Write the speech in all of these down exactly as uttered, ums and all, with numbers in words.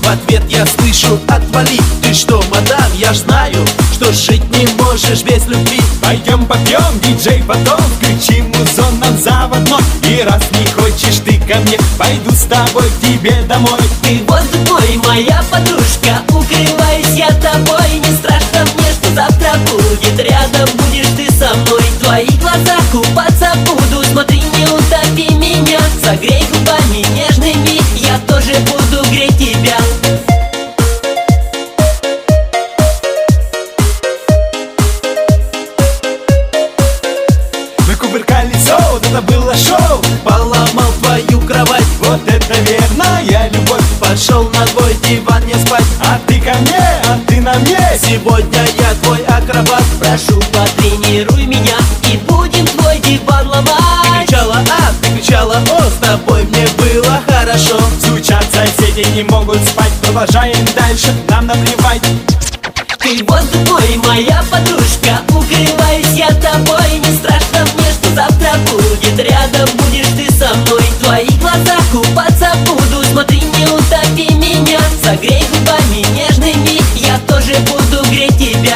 В ответ я слышу: отвали. Ты что, мадам, я ж знаю, что жить не можешь без любви. Пойдем попьем, диджей, потом включи музон нам заводной. И раз не хочешь ты ко мне, пойду с тобой к тебе домой. Ты воздух мой, моя подружка, укрываюсь я тобой. Не страшно мне, что завтра будет рядом, будешь ты со мной. В твоих глазах купаться буду, смотри, не утопи меня. Согрей губами нежными, я тоже буду греть тебя. Мы кувыркались, о, вот это было шоу. Поломал твою кровать, Вот это верная любовь. пошел на твой диван не спать. А ты ко мне, а ты на мне. Сегодня я твой акробат. Прошу, потренируй меня, и будем твой диван Ты ломать. кричала «а», ты кричала «о», с тобой мне было хорошо. Стучат соседи, не могут спать. Продолжаем дальше, нам наплевать. Ты воздух мой, моя подружка, укрываюсь я тобой. Не страшно мне, что завтра будет рядом, будешь ты со мной. В твоих глазах купаться буду, смотри, не утопи меня. Согрей губами нежными, я тоже буду греть тебя.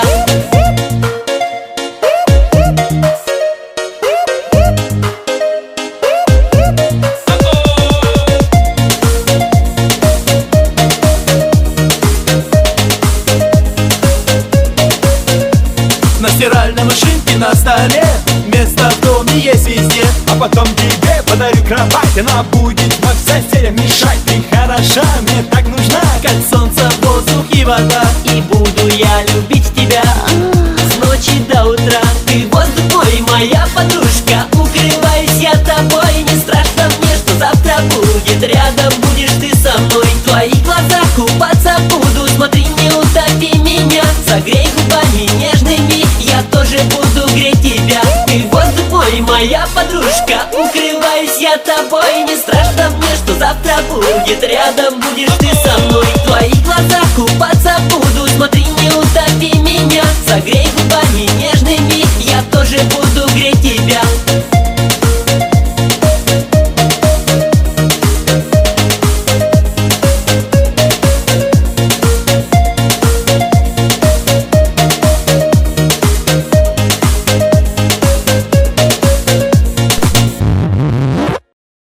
На стиральной машинке на столе место в доме есть везде. А потом тебе подарю кровать. Она будет вновь соседям мешать. Ты хороша, мне так нужна. Как солнце, воздух и вода. И буду я любить тебя с ночи до утра. Ты воздух мой, моя подружка, укрываюсь я тобой. Не страшно мне, что завтра будет рядом, будешь ты со мной. В твоих глазах купаться буду, смотри, не утопи меня. Согрей губами нежными, я тоже буду греть тебя. Ты воздух мой, моя подружка, укрываюсь я тобой. Не страшно мне, что завтра будет рядом, будешь ты со мной. В твоих глазах купаться буду, смотри, не утопи меня. Согрей